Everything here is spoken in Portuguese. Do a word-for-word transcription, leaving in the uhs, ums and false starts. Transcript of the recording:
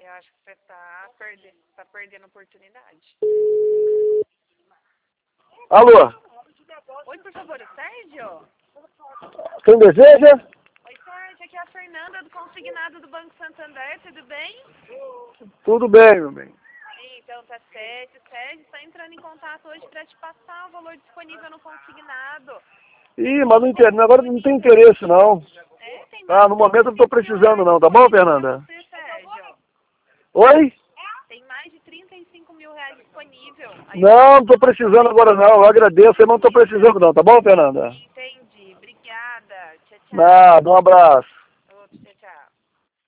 Eu acho que você tá, perde... tá perdendo oportunidade. Alô? Oi, por favor, o Sérgio? Quem deseja? Oi, Sérgio, aqui é a Fernanda do Consignado do Banco Santander, tudo bem? Tudo bem, meu bem. Então, tá certo. O Sérgio está entrando em contato hoje para te passar o valor disponível no consignado. Ih, mas não inter... agora não tem interesse, não. É, tem mais Ah, no de momento eu não estou trinta e cinco mil precisando, reais não. Tá bom, disponível para Fernanda? você, Sérgio. Oi? Tem mais de trinta e cinco mil reais disponível. Aí eu Não, não estou precisando agora, não. Eu agradeço, mas não estou precisando, não. Tá bom, Fernanda? entendi. Obrigada. Tchau, tchau. Nada, um abraço.